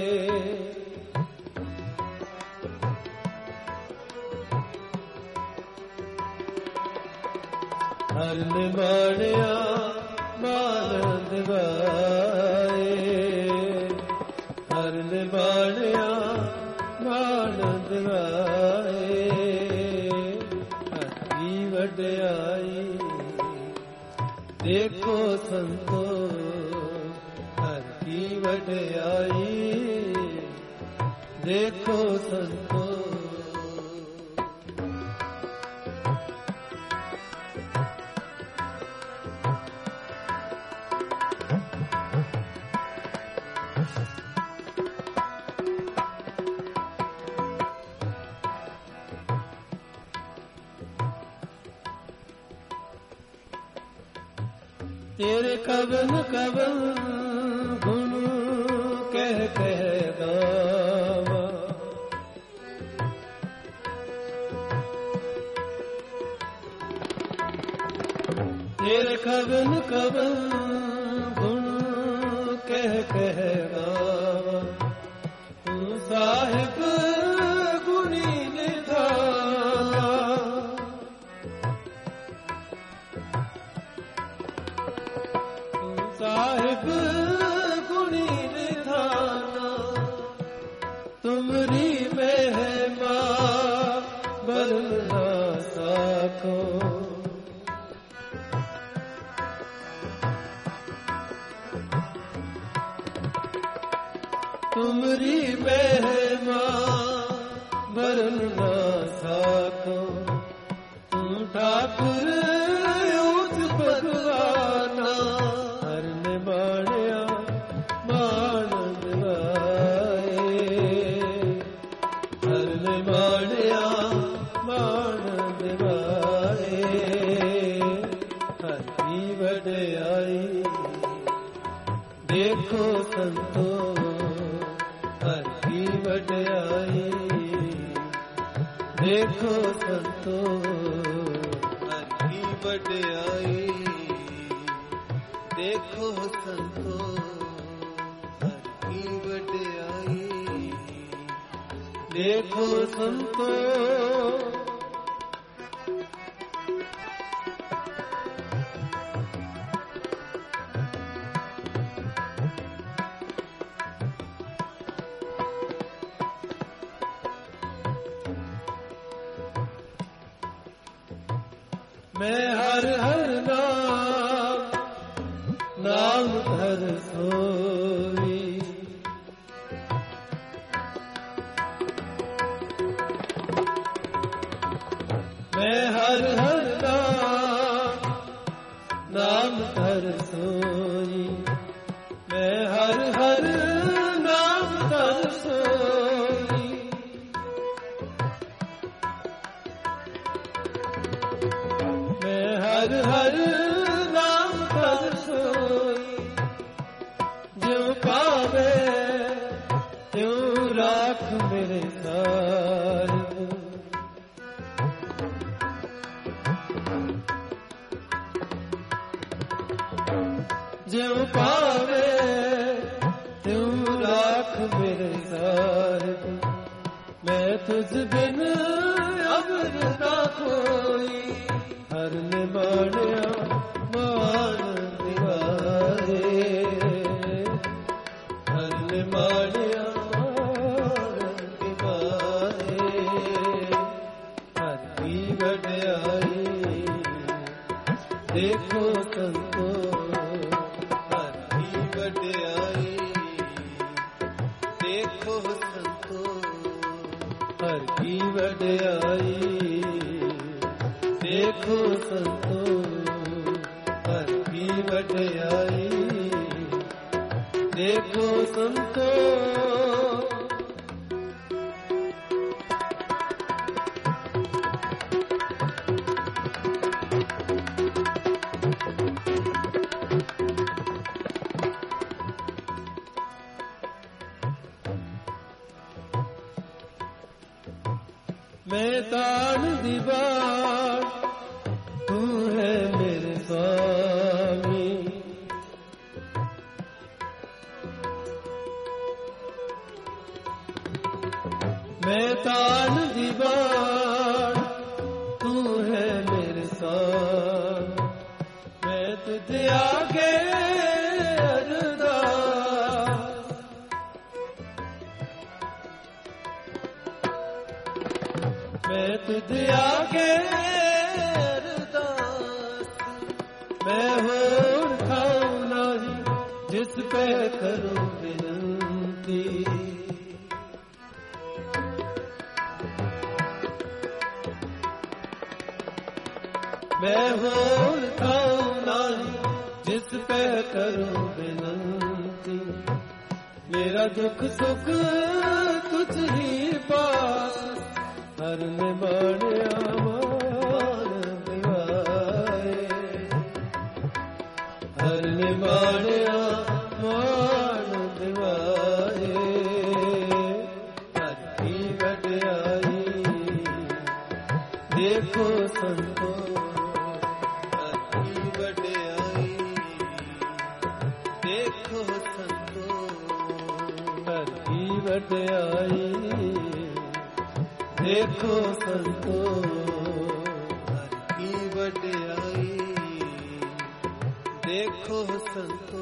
ਹਰ ਨਿਵਾੜਿਆ ਮਾਨ ਦਿਵਾਏ ਹਰ ਨਿਵਾੜਿਆ ਮਾਨ ਦਿਵਾਏ ਹਰ ਕੀ ਵਡਿਆਈ ਦੇਖੋ ਸੰਤੋ ਹਰ ਕੀ ਵਡਿਆਈ ਦੇਖੋ ਸੰਤੋ ਤੇਰੇ ਕਵਨ ਕਵਨ ਗੁਣ ਕਹਿ ਕਹਿ ਗਾਵਾਂ ਤੇਰੇ ਕਵਨ ਕਵਨ ਗੁਣ ਕਹਿ ਕਹਿ ਗਾਵਾਂ ਤੂੰ ਸਾਹਿਬ ਗੁਣੀ ਨਿਧਾਨਾ ਸਾਹਿਬ ਗੁਣੀ ਨਿਧਾਨਾ ਤੁਮਰੀ ਮਹਿਮਾ ਵਰਨ ਨਾ ਸਾਖੋ ਤੁਮਰੀ ਮਹਿਮਾ ਵਰਨ ਨਾ ਸਾਖੋ ਤੂੰ ਠਾਕੁਰ ਉਸ ਭਗਵਾਨਾ ਹਰ ਨਿਵਾੜਿਆ ਮਾਨ ਦਿਵਾਏ ਹਰ ਨਿਵਾੜਿਆ ਮਾਨ ਦਿਵਾਏ ਹਰ ਕੀ ਵਡਿਆਈ ਦੇਖੋ ਸੰਤੋ ਹਰ ਕੀ ਵਡਿਆਈ ਦੇਖੋ ਸੰਤੋ ਹਰ ਕੀ ਵਡਿਆਈ ਦੇਖੋ ਸੰਤੋ ਹਰ ਕੀ ਵਡਿਆਈ ਦੇਖੋ ਸੰਤੋ ਮੈਂ ਹਰ ਹਰ ਨਾਮ ਧਰ ਸੋਈ ਮੈਂ ਹਰ ਹਰ ਨਾਮ ਧਰ ਸੋਈ ਮੈਂ ਹਰ ਹਰ ਨਾਮ ਧਰ ਸੋਈ ਮੈਂ ਹਰ ਹਰ ਨਾਮ ਧਰ ਸੋਈ ਜਿਉ ਪਾਵੇ ਤਿਉ ਰਾਖ ਮੇਰੇ ਸਾਰਿ ਜਿਉ ਪਾਵੇ ਤਿਉ ਰਾਖ ਮੇਰੇ ਸਾਰਿ ਮੈਂ ਤੁਝ ਬਿਨ ਅਵਰ ਨਾ ਕੋਈ ਹਰ ਨਿਵਾੜਿਆ ਮਾਨ ਦਿਵਾਏ ਹਰ ਨਿਵਾੜਿਆ ਮਾਨ ਦਿਵਾਏ ਹਰ ਕੀ ਵਡਿਆਈ ਦੇਖੋ ਸੰਤੋ ਹਰ ਕੀ ਵਡਿਆਈ ਦੇਖੋ ਸੰਤੋ ਹਰ ਕੀ ਵਡਿਆਈ ਦੇਖੋ ਸੰਤੋ ਹਰ ਕੀ ਵਡਿਆਈ ਦੇਖੋ ਸੰਤੋ मैं तान दीवार तू है मेरे स्वामी। मैं तान दीवार तू है मेरे स्वामी। मैं तुझे आगे मैं तुझे आगे अरदास। मैं होर खाऊं नहीं जिस पे करूं विनती। मैं होर खाऊं नहीं जिस पे करूं विनती। मेरा दुख सुख तुझ ही पास हर निमाणिया मान दिवाए। हर निमाणिया मान दिवाए। हर की वड्याई देखो संतो। हर की वड्याई देखो संतो। हर की वड्याई देखो संतो। हर की वड्याई देखो संतो।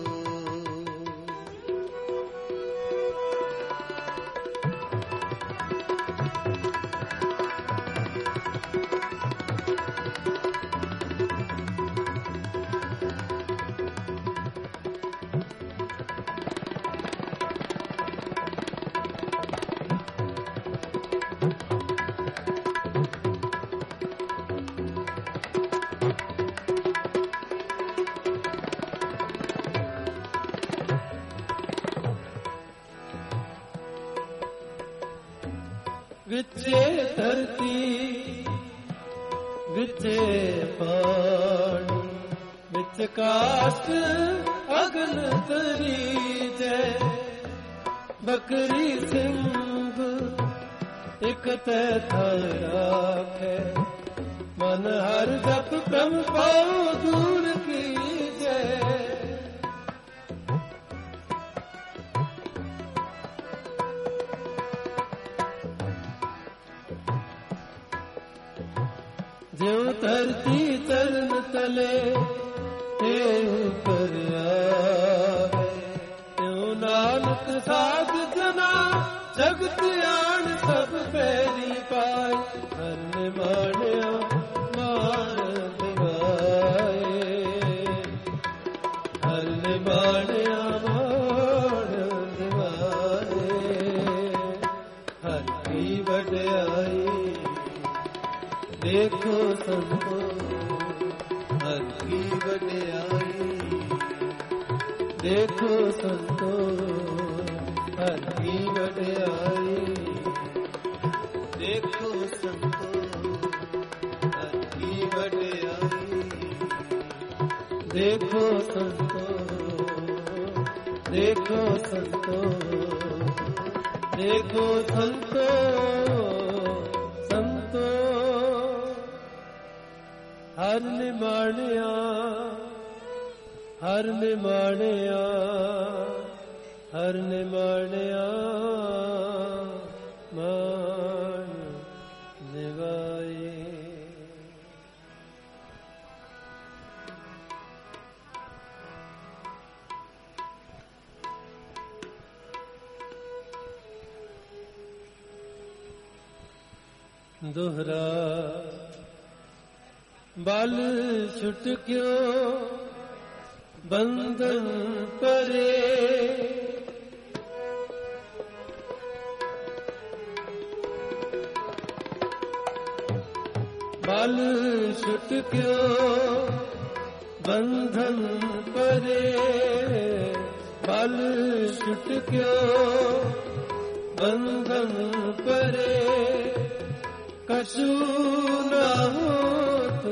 विचे धरती विचे पानी विच काश अगन तरी जय। बकरी सिंह एक तैथा राखे। मन हर जप ब्रह्म पाओ दूर की जय। ज्यों धरती चरण तले तेऊ पर आवे। त्यों नानक साध जना जगत आन सब पैरी पाए। हर निमाणिया मान दिवाए। हर निमाणिया मान दिवाए। हर की वड्याई देखो संतो। हर की वड्याई देखो संतो। हर की वड्याई देखो संतो। हर की वड्याई देखो संतो। देखो संतो। देखो संतो। संतो हर निमाणिया हर निमाणिया हर निमाणिया मान निवाए। दोहरा बल छुट क्यों बंधन परे। बल छुट क्यों बंधन परे। बल छुट क्यों बंधन परे। कछु न होत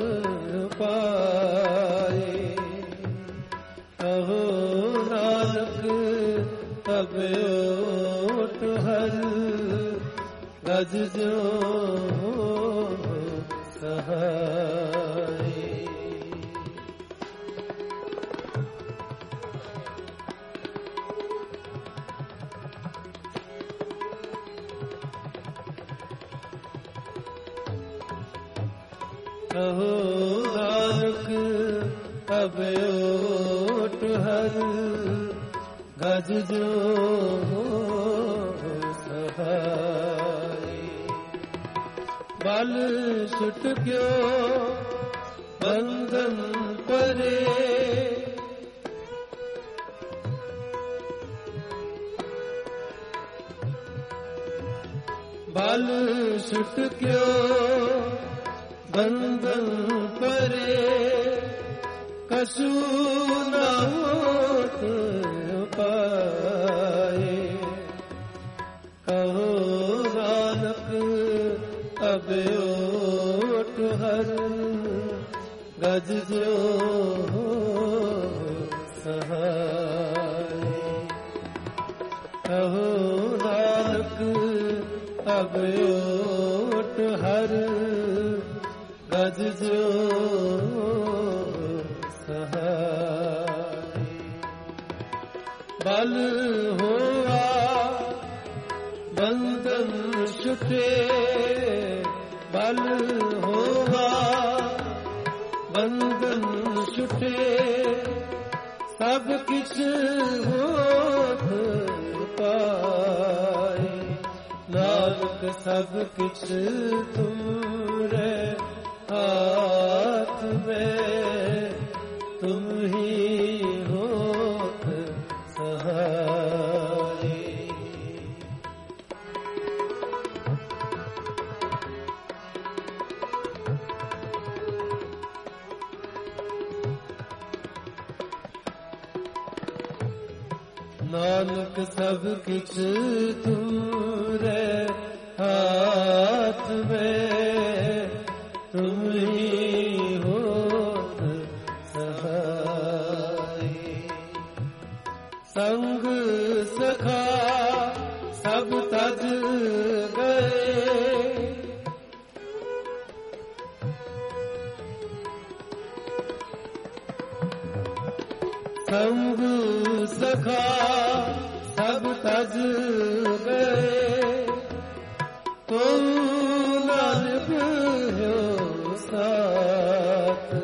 पाए। कहो नानक तब ओट हर गज जो सहाय। कहो नानक अब ओट हर गज जो सहाय। बल छुट क्यों बंधन परे, बल छुट क्यों बंधन परे, कछु न होत पाए। कहो नानक अब ओट हर गज जो सहाय। कहो नानक अब ओट हर गज जो सहाय। बल होआ बंधन छुटे, बल होआ बंधन छुटे, सब किछ होत पाए। नानक सब किछ तुमरे हाथ में, तुम ही होत सहाय। नानक सब किछ तुमरे हाथ में, तुम ही होत सहाय। संग सखा सब तज गए, संग सखा सब तज गए, तुम न निभयो साथ।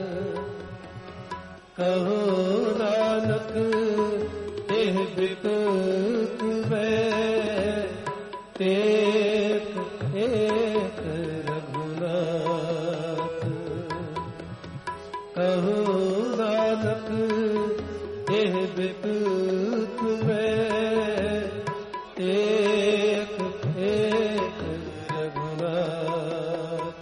कहो नानक एह बिपत में, टेक एक रघुनाथ। कहो नानक एह बिपत में, एक एक रघुनाथ।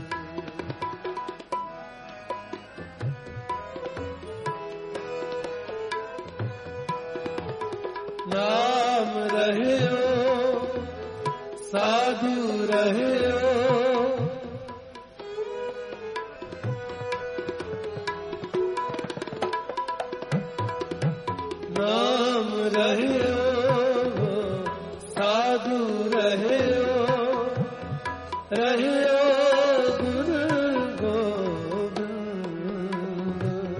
नाम रहियो साधु रहियो, नाम रहियो साधु रहियो, रहियो गुरु गोविंद।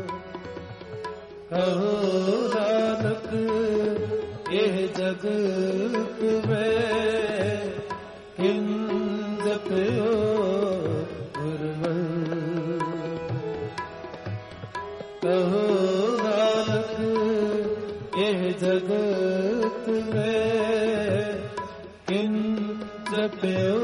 कहो नानक एह जगत में, किन जपयो गुरमंत्र। कहो नानक एह जगत में, किन जपयो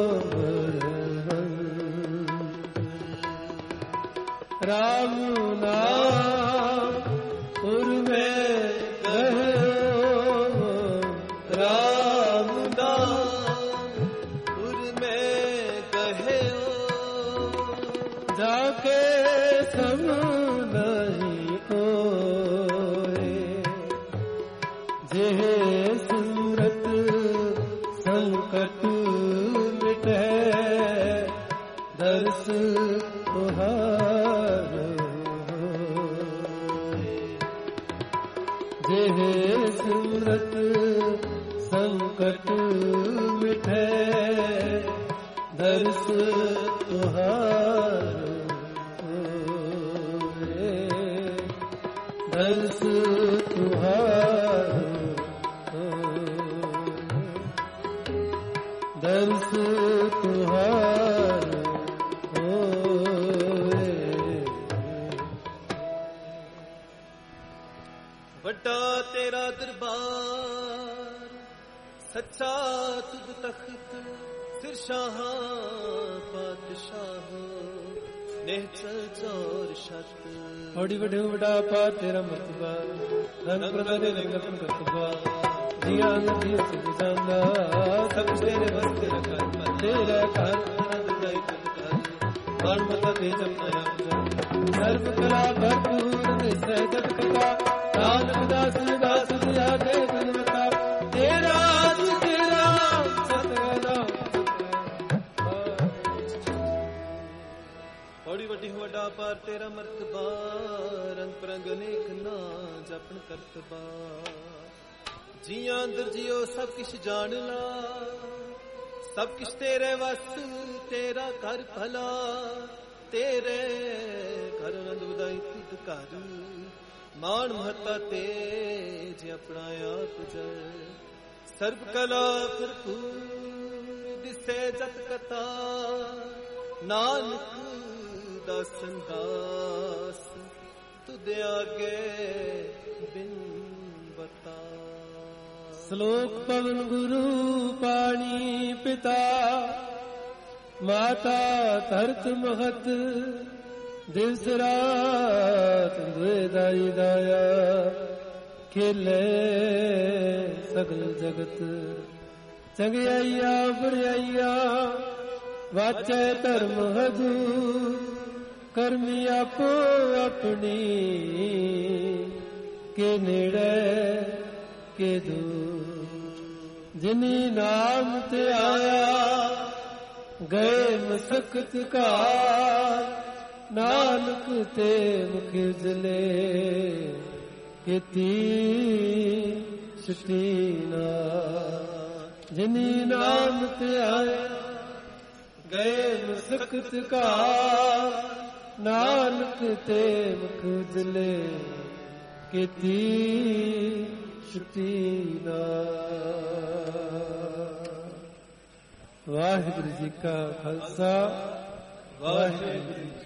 गुरमंत्र। राम नाम उर में कहो, राम नाम उर में कहो, जाके सम नहीं कोई। जेह सुमरत संकट मिटे, दर्श तुहारो। जेह सुमरत संकट खट मिठे दर्श तुहार दर्श तुहार दर्श तुहार ਵੱਡਾ ਤੇਰਾ ਦਰਬਾਰ ਸੱਚਾ ਤੁਧ ਤਖਤ ਸਿਰ ਸ਼ਾਹਾਂ ਪਾਤਸ਼ਾਹ ਨਿਹਚਲ ਚੋਰ ਛਤ ਬੜੀ ਵੱਡੇ ਵੱਡਾ ਪਾ ਤੇਰਾ ਮਰਤਬਾ ਰੰਗ ਪ੍ਰਦਾਨੇ ਰੰਗਤ ਕਰਤਬਾ ਜੀਆਂ ਨਦੀ ਸਿਰ ਜਾਂਦਾ ਸਭ ਤੇਰੇ ਵਸਤੇ ਰਖਾ ਤੇਰਾ ਘਰ ਅਨੰਦ ਜਾਈ ਤੁਧ ਕਰ ਮਨ ਮਤ ਤੇ ਜਪਨਾ ਸਰਬ ਕਲਾ ਭਰਪੂਰ ਨਿਸੈ ਜਗ ਕਲਾ ਨਾਨਕ ਦਾਸ ਦਾਸ ਦਿਆ ਕੇ ਗੁਰਮਤਾ ਤੇਰਾ ਸਤਨਾਮ ਬੜੀ ਵੱਡੀ ਵੱਡਾ ਪਾਰ ਤੇਰਾ ਮਰਤਬਾ ਰੰਗ ਪ੍ਰੰਗ ਅਨੇਕ ਨਾ ਜਪਨ ਕਰਤਬਾ ਜੀਆਂ ਅੰਦਰ ਜਿਉ ਸਭ ਕਿਛ ਜਾਣ ਲਾ ਸਭ ਕਿਛ ਤੇਰੇ ਵਸ ਤੇਰਾ ਘਰ ਭਲਾ ਤੇਰੇ ਘਰ ਆਨੰਦ ਵਧਾਈ ਤੁਧ ਘਰ ਮਾਨ ਮਹਤਾ ਤੇਜ ਆਪਣਾ ਆਪ ਜੈ ਸਰਬ ਕਲਾ ਭਰਪੂਰ ਦਿਸੇ ਜਤ ਕਥਾ ਨਾਨਕ ਦਾਸਨ ਦਾਸ ਤੁਧ ਆਗੇ ਬਿਨ ਬਤਾ ਸ਼ਲੋਕ ਪਵਨ ਗੁਰੂ ਪਾਣੀ ਪਿਤਾ ਮਾਤਾ ਧਰਤ ਮਹਤ ਦਿਵਸ ਰਾਤ ਦੁਇ ਦਾਈ ਦਾਇਆ ਖੇਲੇ ਸਗਲ ਜਗਤ ਚੰਗਿਆਈਆ ਬੁਰਿਆਈਆ ਵਾਚੈ ਧਰਮ ਹਦੂਰ ਕਰਮੀ ਆਪੋ ਆਪਣੀ ਕੇ ਨੇੜੇ ਕੇ ਦੂਰ ਜਿਨੀ ਨਾਮ ਤੇ ਆਇਆ ਗਏ ਮਸਕਤ ਘਾਰ ਨਾਨਕ ਤੇ ਮੁਖ ਉਜਲੇ ਕੀਤੀ ਸਤੀਨਾ ਜਿਨੀ ਨਾਮ ਤੇ ਆਇਆ ਗਏ ਮਸਕਤ ਘਾਰ ਨਾਨਕ ਤੇ ਮੁਖ ਉਜਲੇ ਕੀਤੀ ਸਤੀਨਾ। ਵਾਹਿਗੁਰੂ ਜੀ ਕਾ ਖਾਲਸਾ ਵਾਹਿਗੁਰੂ ਜੀ